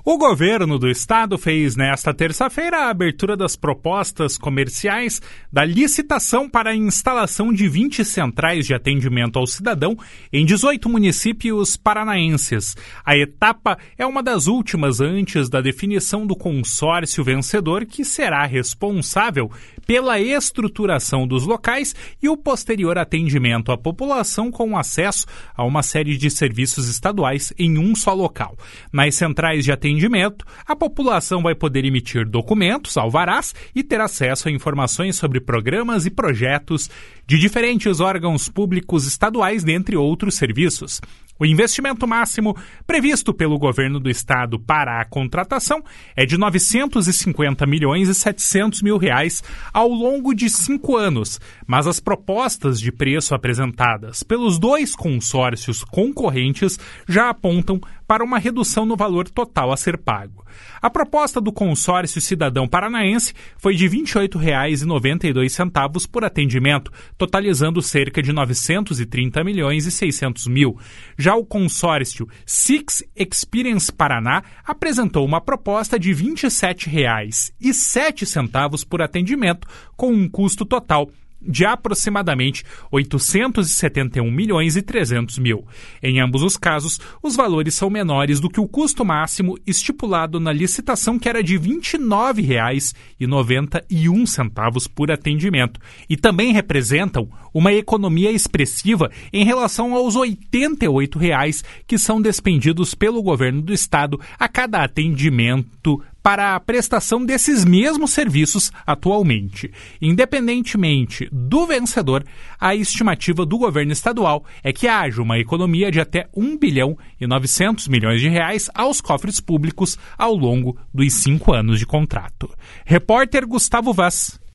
O governo do estado fez nesta terça-feira a abertura das propostas comerciais da licitação para a instalação de 20 centrais de atendimento ao cidadão em 18 municípios paranaenses. A etapa é uma das últimas antes da definição do consórcio vencedor, que será responsável pela estruturação dos locais e o posterior atendimento à população com acesso a uma série de serviços estaduais em um só local. Nas centrais de atendimento, a população vai poder emitir documentos, alvarás e ter acesso a informações sobre programas e projetos de diferentes órgãos públicos estaduais, dentre outros serviços. O investimento máximo previsto pelo governo do estado para a contratação é de R$ 950 milhões e 700 mil reais ao longo de 5 anos, mas as propostas de preço apresentadas pelos dois consórcios concorrentes já apontam para uma redução no valor total a ser pago. A proposta do consórcio cidadão paranaense foi de R$ 28,92 por atendimento, totalizando cerca de R$ 930 milhões e 600 mil. Já o consórcio Six Experience Paraná apresentou uma proposta de R$ 27,07 por atendimento, com um custo total de aproximadamente R$ 871 milhões e 300 mil. Em ambos os casos, os valores são menores do que o custo máximo estipulado na licitação, que era de R$ 29,91 por atendimento, e também representam uma economia expressiva em relação aos R$ 88 que são despendidos pelo governo do estado a cada atendimento para a prestação desses mesmos serviços atualmente. Independentemente do vencedor, a estimativa do governo estadual é que haja uma economia de até R$ 1 bilhão e 900 milhões de reais aos cofres públicos ao longo dos 5 anos de contrato. Repórter Gustavo Vaz.